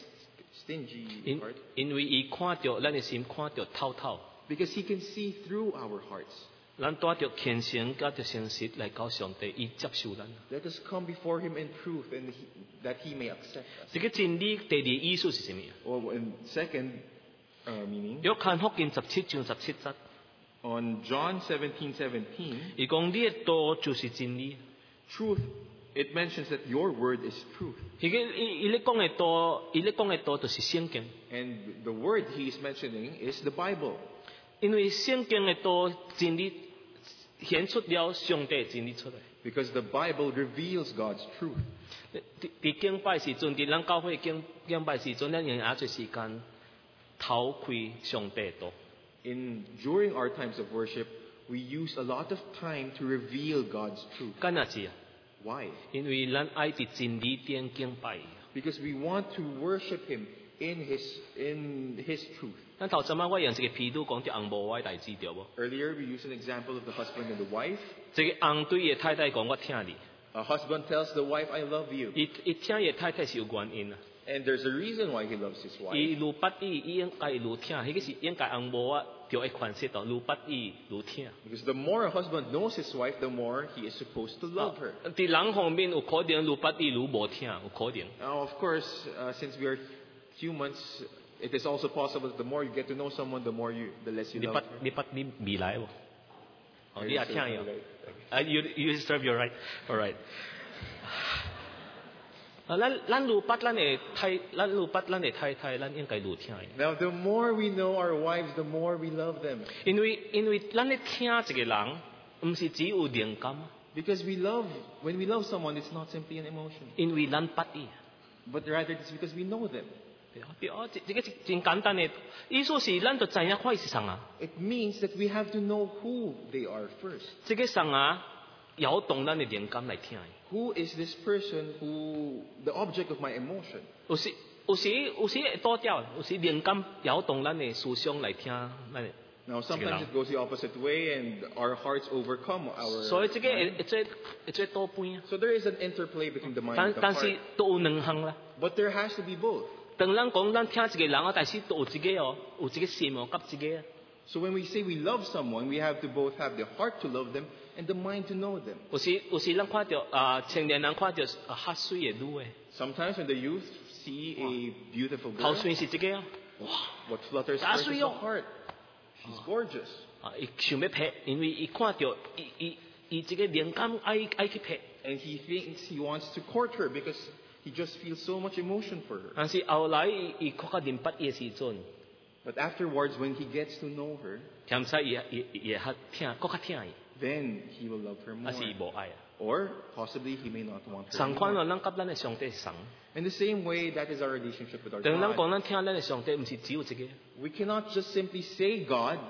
stingy heart. 因為伊看到咱的心，看到透透。 Because he can see through our hearts. 咱帶着虔誠、帶着誠實來到上帝，伊接受咱。 Let us come before him in truth and that he may accept us. 這個真理第二意思是什麼？ Or in second meaning, 約翰福音17章17節， on John 17:17, 伊講你的道就是真理。 truth, it mentions that your word is truth. 伊咧講的道，伊咧講的道就是聖經。 And the word he is mentioning is the Bible. 因為聖經的道真理顯出了上帝的真理出來。 Because the Bible reveals God's truth. 伫敬拜時陣，伫咱教會敬拜時陣，咱用亞做時間偷開上帝的道。 During our times of worship, we use a lot of time to reveal God's truth. 干哪子啊？ Why? 因為咱愛伫真理頂敬拜伊。 Because we want to worship him in his truth. 咱頭陣我用一個譬如講啲翁某嘅代志對無？ Earlier, we used an example of the husband and the wife. 一個翁對伊嘅太太講：我聽你。 A husband tells the wife, I love you. 伊聽伊嘅太太是有原因啊。 And there's a reason why he loves his 伊 wife. 愈捌伊，伊應該愈聽。迄個是應該翁某啊，就會款式到愈捌伊愈聽。 Because the more a husband knows his wife, the more he is supposed to love her. 伫人方面有可能愈捌伊愈無聽，有可能。 Now, of course, since we are humans, it is also possible that the more you get to know someone, the less you 你 love 捌 her. 你捌你未來喎？哦，你也聽伊。 Right. You serve your right, all right. 咱愈捌咱的太太，咱應該愈聽伊。 Now, the more we know our wives, the more we love them. 因為咱咧聽一個人，唔是只有靈感， Because when we love someone, it's not simply an emotion, 因為咱捌伊。 but rather it's because we know them. 對啊，這個真簡單嘅，意思是咱就知影看伊是誰啊。 It means that we have to know who they are first. 這個誰啊，搖動咱嘅靈感來聽伊。 Who is this person who, the object of my emotion? 有時會倒掉，有時靈感搖動咱嘅思想來聽咱嘅。 Now, sometimes it goes the opposite way, and our hearts overcome our. 所以這個 mind. 會做倒變啊。 So there is an interplay between the mind 但 and the 但是 heart. 都有兩項啦。 But there has to be both. 當咱講咱聽一個人啊，但是都有一個哦，有一個心哦，夾一個啊。 So when we say we love someone, we have to both have the heart to love them and the mind to know them. 有時咱看到青年人看到較水嘅女嘅， Sometimes when the youth see a beautiful 頭 girl, 先是這個啊。 what flutters Ah, first is the suyo. heart. She's gorgeous. 伊想要拍，因為伊看到伊這個靈感愛去拍， And he thinks he wants to court her because he just feels so much emotion for her. 但是後來伊確較認捌伊嘅時陣， But afterwards, when he gets to know her, 添使伊會較聽，確較聽伊， then he will love her 還是伊 more. 無愛啊。 Or possibly he may not want her 相款 anymore. 咯，咱甲咱嘅上帝是同。 In the same way, that is our relationship with our 當咱 God. 講咱聽咱嘅上帝，毋是只有一個。 We cannot just simply say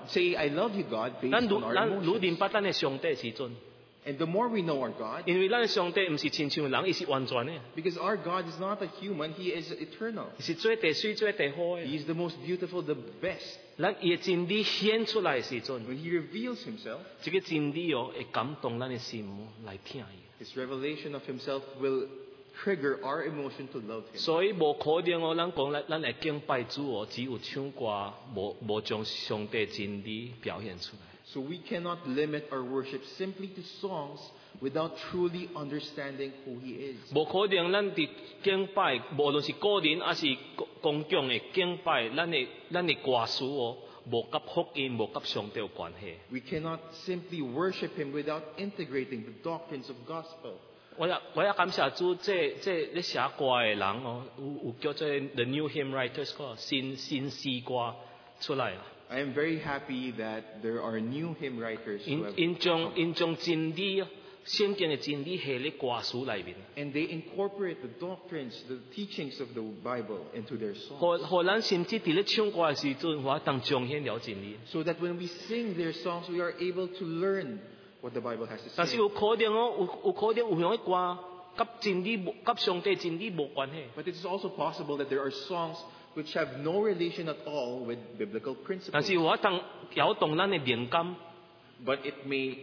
I love you, God, based 咱 on our 愈 emotions. 認捌咱嘅上帝嘅時陣， And the more we know our God, 因為咱嘅上帝毋是親像人，伊是完全嘅， because our God is not a human, he is eternal. 伊是最地水、最地好 He 嘅。 is the most beautiful, the best. 咱伊嘅真理顯出來嘅時陣， When he reveals himself, 這個真理哦，會感動咱嘅心來聽伊。 his revelation of himself will trigger our emotion to love him. 所以無可能哦，咱講咱會敬拜主哦，只有唱歌，無將上帝真理表現出來。 So we cannot limit our worship simply to songs without truly understanding who he is. 無可能咱佇敬拜，無論是個人還是公眾嘅敬拜，咱嘅歌詞哦，無甲福音，無甲上帝有關係。 We cannot simply worship him without integrating the doctrines of gospel. 我也感謝主，咧寫歌嘅人哦，有叫做 The New Hymn Writers 個新詩歌出來啦。 I am very happy that there are new hymn writers who have 因將真理啊，聖經嘅真理係咧歌詞裏面， and they incorporate the doctrines, the teachings of the Bible into their songs. 互咱甚至伫咧唱歌嘅時陣，我當彰顯了真理。 So that when we sing their songs, we are able to learn what the Bible has to 但是 say. 有可能哦，有可能有樣嘅歌，甲真理無，甲上帝真理無關係。 But it is also possible that there are songs which have no relation at all with biblical 但 principles. 是我當搖動咱嘅靈感， But it may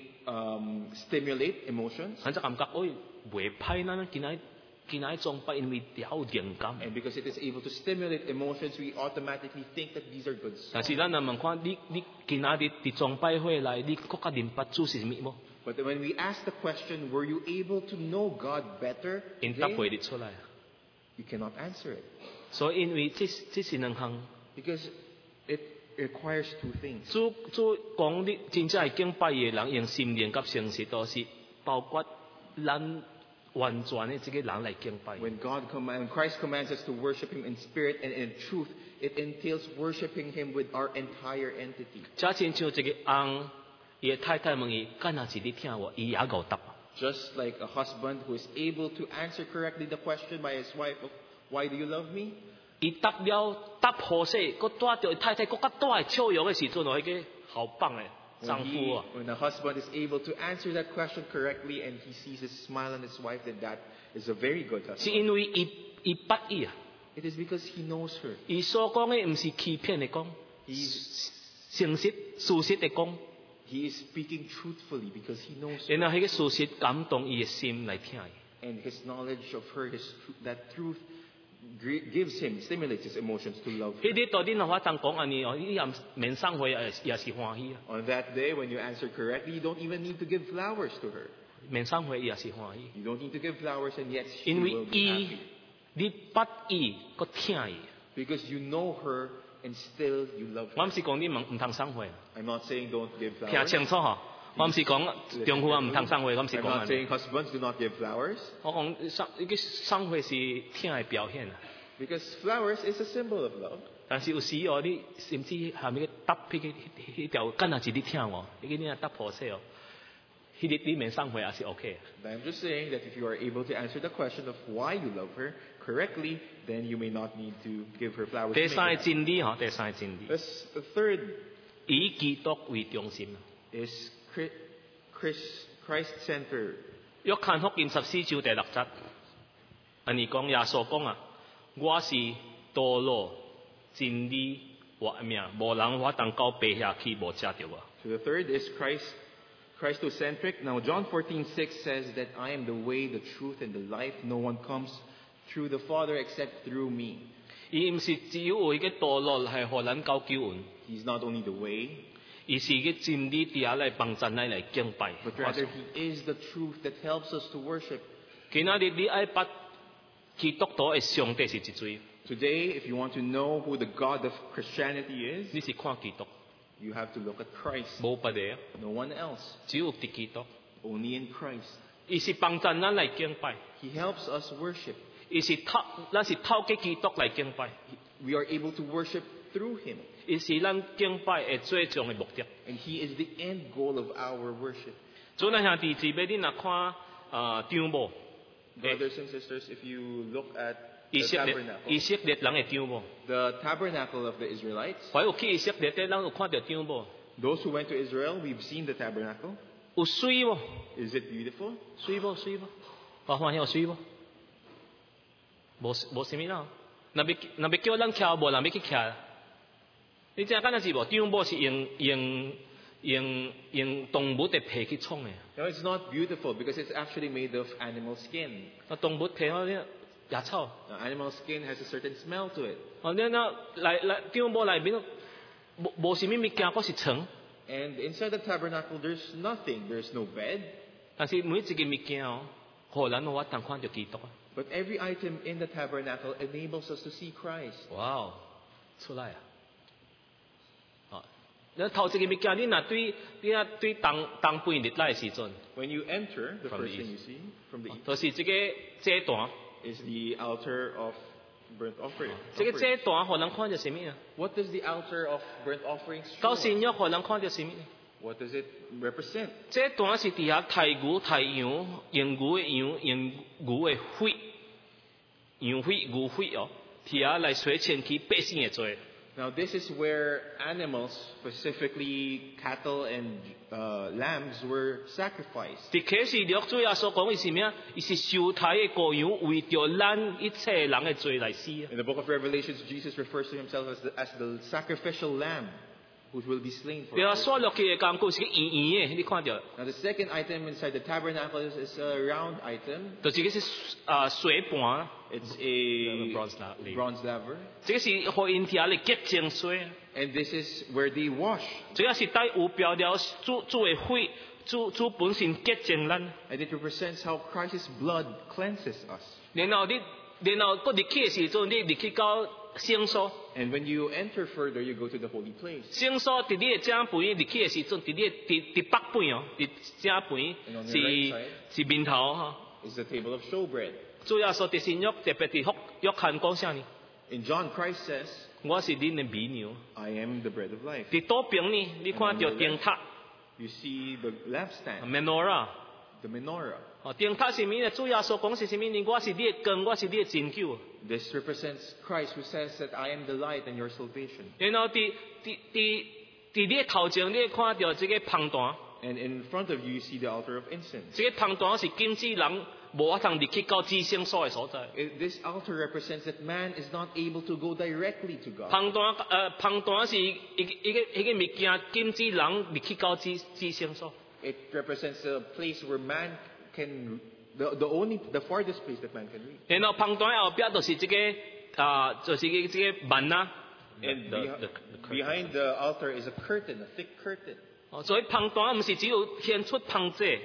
stimulate emotions. 咱就感覺，袂歹，咱今仔崇拜，因為有靈感。 And because it is able to stimulate emotions, we automatically think that these are good 但 songs. 是咱若問看，你今仔日佇崇拜會內，你更加明白主是乜無？ But when we ask the question, were you able to know God better? 因答 today? 袂得出來。 You cannot answer it. 所以因為這是兩項。 Because it requires two things. 主講你真正係敬拜嘅人，用心靈甲誠實，都是包括咱完全嘅這個人來敬拜。 When Christ commands us to worship Him in spirit and in truth, it entails worshiping Him with our entire entity. 這親像一個翁，伊嘅太太問伊，敢若是你聽我，伊也有答。 Just like a husband who is able to answer correctly the question by his wife of, why do you love me? 伊答好勢，佫帶着太太，佫較帶笑容嘅時陣，迄個好棒嘅丈夫啊！ When a husband is able to answer that question correctly and he sees his smile on his wife, then that is a very good 是 husband. 因為伊捌伊啊， It is because he knows her. 伊所講嘅毋是欺騙嘅講， He's, 誠實事實嘅講， he is speaking truthfully because he knows her. 然後迄個事實感動伊嘅心來聽伊。 And his knowledge of her, that truth stimulates his emotions to love her. 迄日到底若法當講安尼哦，你也免送花也是歡喜啊， On that day, when you answer correctly, you don't even need to give flowers to her. 免送花也是歡喜， You don't need to give flowers, and yet she 因為 will be 伊 happy. 你捌伊，佫聽伊。 Because you know her, and still you love 我 her. 毋是講你唔通送花， I'm not saying don't give 聽 flowers. 清楚嗬。我毋是講丈夫啊唔通送花，我毋是 I'm 講 not 安尼。 saying husbands do not give flowers. 我講送花是聽嘅表現啊。 Because flowers is a symbol of love. 但是有時哦，你甚至下面嘅答迄條，敢若是你聽我，你若答破勢哦， 你免送回也是 OK 的。 But I'm just saying that if you are able to answer the question of why you love her correctly, then you may not need to give her flowers. 第三個真理嗬，第三個真理， The third 以基督為中心。 is Christ-centered. 約翰福音14章第6節，安尼講耶穌講啊，我是道路、真理、活命，無人法當到爸遐去無食着我。 So the third is Christocentric. Now John 14:6 says that I am the way, the truth, and the life. No one comes through the Father except through me. 伊毋是只有有迄個道路係互咱到救恩， He's not only the way, 伊是迄個真理底下來幫助咱來敬拜。 but rather He is the truth that helps us to worship. 今仔日你愛捌基督徒嘅上帝是一位， Today, if you want to know who the God of Christianity is, 你是看基督， you have to look at Christ. 無別個， No one else. 只有伫基督。 Only in Christ. 伊是幫助咱來敬拜， He helps us worship. 伊是咱是透過基督來敬拜， We are able to worship through Him. 伊是咱敬拜嘅最終嘅目的。 And He is the end goal of our worship. 所以咱兄弟姊妹，你若看張幕， Brothers and sisters, if you look at 以 the 色列 tabernacle, 人嘅張幕， the tabernacle of the Israelites, 還有去以色列的，咱有看到張幕， those who went to Israel, we've seen the tabernacle. 有水無？ Is it beautiful? 水無？水無？我看有水無？無啥物啦。若要叫咱徛，無人要去徛。你知影敢若是無？張幕是用動物的皮去創的。 No, it's not beautiful because it's actually made of animal skin. 動物皮好啲野草。 Now, animal skin has a certain smell to it. 來張幕內面無啥物物件，嗰是床。 And inside the tabernacle, there's nothing. There's no bed. 但是每一個物件哦，互咱有法通看到基督啊！ But every item in the tabernacle enables us to see Christ. 哇哦，出來啊！哦，你頭一個物件，你若對東邊日來的時陣， When you enter, the From first the thing you east. see from the east 就是這個祭壇， is the altar of burnt offering. 這個祭壇互人看到什麼啊？ What does the altar of burnt offerings show 到 us? 新約互人看到什麼？ What does it represent? 祭壇是底下提牛、提羊、用牛的羊、用牛的血、羊血、牛血哦，底下來洗清去百姓的罪。 Now, this is where animals, specifically cattle and lambs, were sacrificed. 伫啟示錄主耶穌講伊是咩啊？伊是受體嘅羔羊，為着咱一切人嘅罪來死啊！ In the book of Revelations, Jesus refers to himself as the sacrificial lamb who will be slain for 你話 us. 刷落去嘅工具是個圓圓嘅，你看到， Now, the second item inside the tabernacle is a round item. 就是個是水盤， It's a Bronze laver. bronze laver. 這個是互因聽嚟潔淨水， And this is where they wash. 這個是帶有標了主嘅血，主本身潔淨咱。 And it represents how Christ's blood cleanses us. 然後個入去嘅時陣，你入去到聖所， And when you enter further, you go to the holy place. 聖所伫你嘅正邊入去嘅時陣，伫你伫北邊哦，伫正邊 And on the right side 是面頭嗬。 is the table of showbread. 主耶穌伫新約特別伫約翰講啥呢？ In John, Christ says, 我是恁嘅美牛。 I am the bread of life. 伫左邊呢，你看到燈塔 You see the lampstand, menorah。 the menorah. 哦，燈塔是咩呢？主耶穌講是啥物呢？我是你嘅光，我是你嘅拯救。 This represents Christ who says that I am the light and your salvation. 然後伫你嘅頭前，你會看到這個香壇， And in front of you, you see the altar of incense. 這個香壇是禁止人無法通入去到至聖所嘅所在。 This altar represents that man is not able to go directly to God. 香壇是一個物件禁止人入去到至聖所。 It represents a place where man can, the farthest place that man can reach. 然後香壇後邊就是這個就是這個幔啊。 And the behind the altar is a curtain, a thick curtain. 哦，所以香壇唔是只有獻出香祭，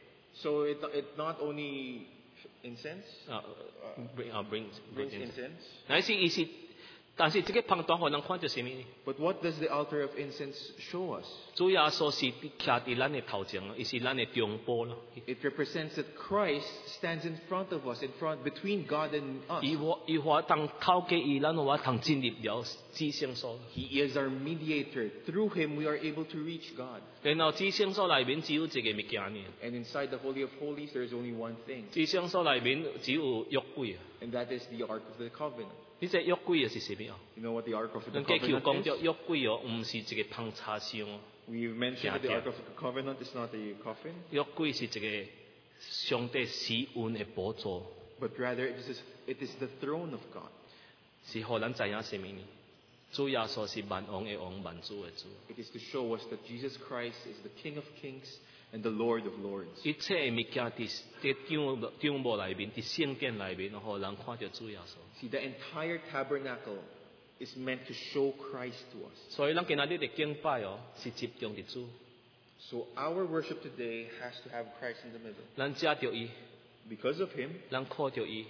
So it not only incense, brings brings incense, 乃是伊是但是这个旁端可能看到什么呢？ But what does the altar of incense show us? 主耶稣是徛在咱的头前，伊是咱的中保啦。 It represents that Christ stands in front of us, between God and us. 伊话当靠过伊，咱话当进入了至圣所。 He is our mediator. Through him we are able to reach God. 然後至聖所內面只有一個物件呢， And inside the Holy of Holies there is only one thing, 至聖所內面只有約櫃啊。 and that is the Ark of the Covenant. 呢隻約櫃是什麼啊？ You know what the Ark of the 咱過去有講 Covenant 到 is? 約櫃哦，唔是一個捧茶箱哦， We've mentioned that the Yeah, Ark of the Covenant is not a coffin, 約櫃是一個上帝施恩的寶座， but rather it is the throne of God. 是讓咱知影什麼呢？主耶穌是萬王的王，萬主的主。 It is to show us that Jesus Christ is the King of Kings and the Lord of Lords. 一切的物件喺帳幕內面，喺聖殿內面，讓人看到主耶穌。 See, the entire tabernacle is meant to show Christ to us. 所以咱今仔日的敬拜哦，是集中伫主， So our worship today has to have Christ in the middle. 咱食着伊， Because of him, 咱看着伊，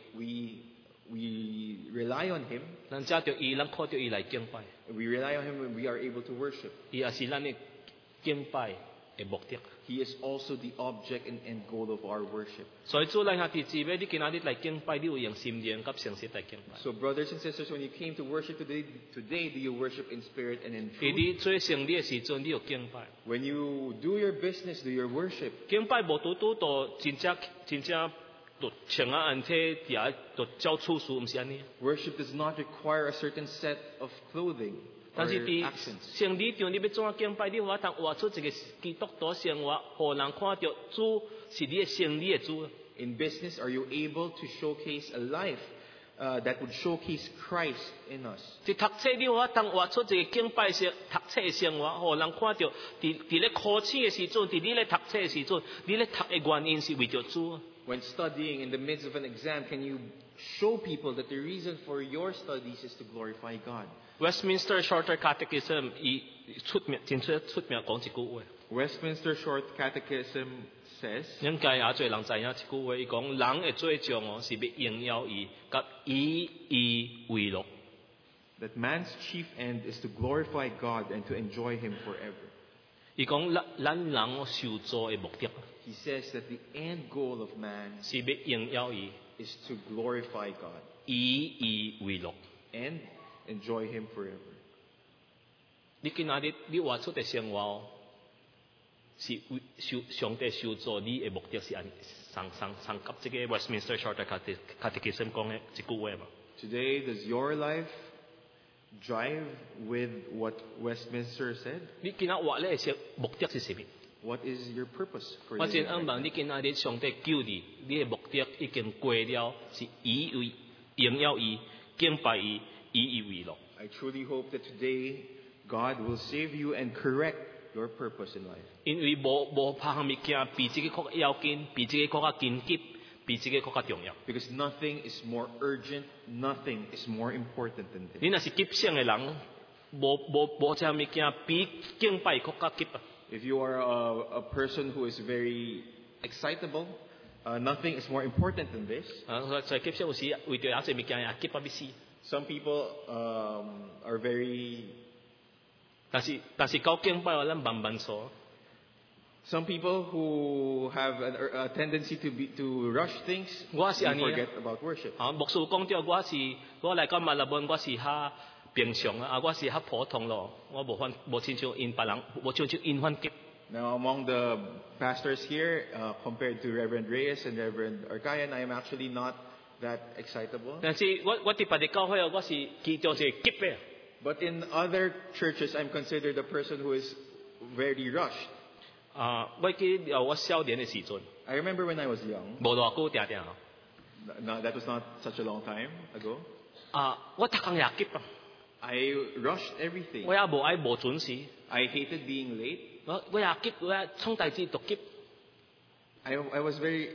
we rely on him. 咱食着伊，咱看着伊來敬拜。 We rely on him when we are able to worship. 伊也是咱的敬拜的目的。 He is also the object and end goal of our worship. 所以主咱兄弟姊妹，你今仔日來敬拜，你有用心靈及誠實來敬拜。 So brothers and sisters, when you came to worship today do you worship in spirit and in 伊 truth? 你做生理的時陣，你有敬拜。 When you do your business, do your worship? 敬拜無拄到真正就穿啊安體底下就照處事，唔是安尼。 Worship does not require a certain set of clothing 但 or 是伫 actions. 生理上，你要怎樣敬拜？你話通活出一個基督徒生活，讓人看到主是你的生理的主。 In business, are you able to showcase a life that would showcase Christ in us? 即讀冊，你話通活出一個敬拜讀冊的生活，讓人看到伫咧考試的時陣，伫你咧讀冊的時陣，你咧讀的原因是為着主。 When studying in the midst of an exam, can you show people that the reason for your studies is to glorify God? Westminster Shorter Catechism 伊真出名講一句話， Westminster Short Catechism says, 應該也最人知影一句話，伊講人的最終哦是要榮耀伊，甲以伊為樂。 that man's chief end is to glorify God and to enjoy him forever. 伊講咱人受造的目的 He says that the end goal of man 是要榮耀伊， is to glorify God 以伊為樂。 and enjoy him forever. 你今仔日你活出的生活哦，是為上帝受造你的目的是按上及這個 Westminster Shorter Catechism 講的一句話嘛。 Today, does your life drive with what Westminster said? 你今仔活咧嘅目的是什麼？ What is your purpose for 我 your 真 life? 希望你今仔日上帝救你，你的目的已經過了，是以為榮耀伊、敬拜伊、以伊為樂。 I truly hope that today God will save you and correct your purpose in life. 因為無拍項物件比這個更加要緊，比這個更加緊急，比這個更加重要。 Because nothing is more urgent, nothing is more important than 你 this. 若是急性嘅人，無這項物件比敬拜更加急啊！ If you are a person who is very excitable, nothing is more important than this. 在急性有時為着有一隻物件也急到要死。 Some people are very. 但是到敬拜話，咱慢慢做。 Some people who have a tendency to rush things, 我是 they 安尼啊。 forget about worship. 牧師講到我來到馬來本，我是較平常啊，我是較普通咯，我無親像因別人，無親像因反急。 Now, among the pastors here, compared to Reverend Reyes and Reverend Arcayan, I am actually not that excitable. 但是我伫別的教會，我是叫做一個急嘅。 But in other churches, I'm considered a person who is very rushed. 我記得我少年嘅時陣， I remember when I was young. 無偌久定定。 No, that was not such a long time ago. 我讀工也急啊， I rushed everything. 我也無愛無準時， I hated being late. 我也急，我也衝代志就急。 I was very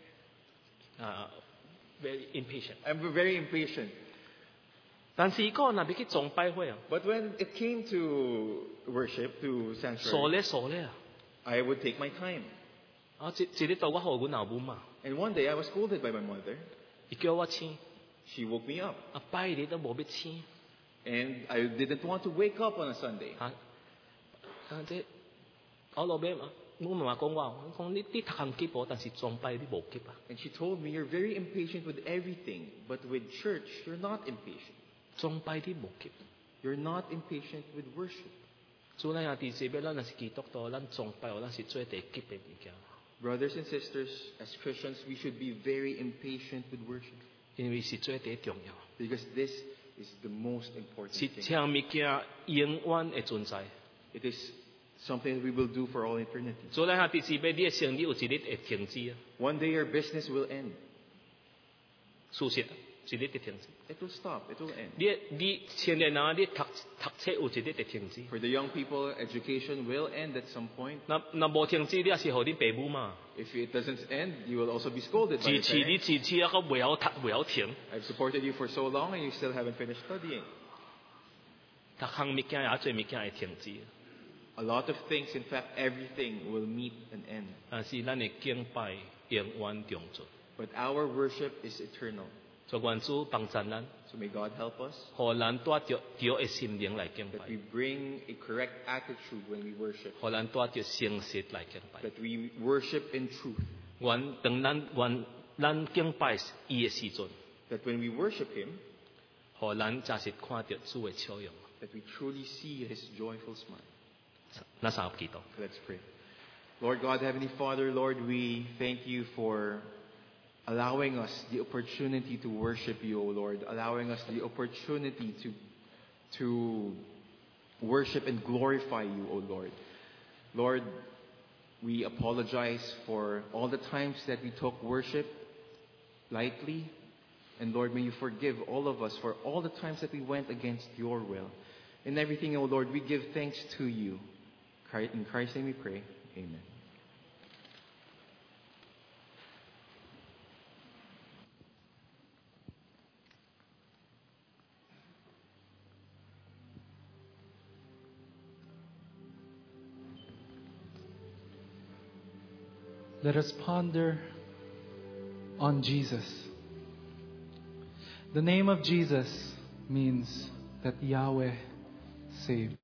very impatient。 I'm very impatient. 但是嗰若要去崇拜會啊， But when it came to worship, to 傻 sanctuary, 咧啊！ I would take my time. 一日到我學阮老母嘛， And one day I was scolded by my mother. 伊叫我請， She woke me up. 拜日都無要請， And I didn't want to wake up on a Sunday. 即我落尾我媽媽講話，講你讀行結噃，但是崇拜你冇結啊。 And she told me, you're very impatient with everything, but with church, you're not impatient. 崇拜你冇結。 You're not impatient with worship. 所以咱第四邊，咱若是基督徒，咱崇拜咱是最第急嘅物件。 Brothers and sisters, as Christians, we should be very impatient with worship. 因為是最第重要。 Because this is the most important 是 thing. 將物件永遠會存在。 It is something that we will do for all eternity. 所以咱第四邊，你嘅生意有一日會停止啊。 One day your business will end. 事實一日會停止。 It will stop. It will end. 你青年人，你讀冊有一日會停止。 For the young people, education will end at some point. 那無停止，你也是互你父母嘛。 If it doesn't end, you will also be scolded by 支 your 持你 parents. 支持啊，個未有讀未有停。 I've supported you for so long and you still haven't finished studying. 讀行物件也做物件會停止。 A lot of things, in fact, everything will meet an end. 但是咱嘅敬拜永遠長存。 But our worship is eternal. 所以願主幫助咱， So may God help us 互咱帶着對嘅心靈來敬 that 拜， we bring a correct attitude when we worship. 互咱帶着誠實來敬拜。 That we worship in truth. 當咱敬拜伊嘅時陣， That when we worship Him, 互咱真是看到主嘅笑容。 that we truly see His joyful smile. 咱三合祈禱。 Let's pray. Lord God, Heavenly Father, Lord, we thank you for allowing us the opportunity to worship you, O Lord, allowing us the opportunity to worship and glorify you, O Lord. Lord, we apologize for all the times that we took worship lightly. And Lord, may you forgive all of us for all the times that we went against your will. In everything, O Lord, we give thanks to you. In Christ's name we pray. Amen. Let us ponder on Jesus. The name of Jesus means that Yahweh saved.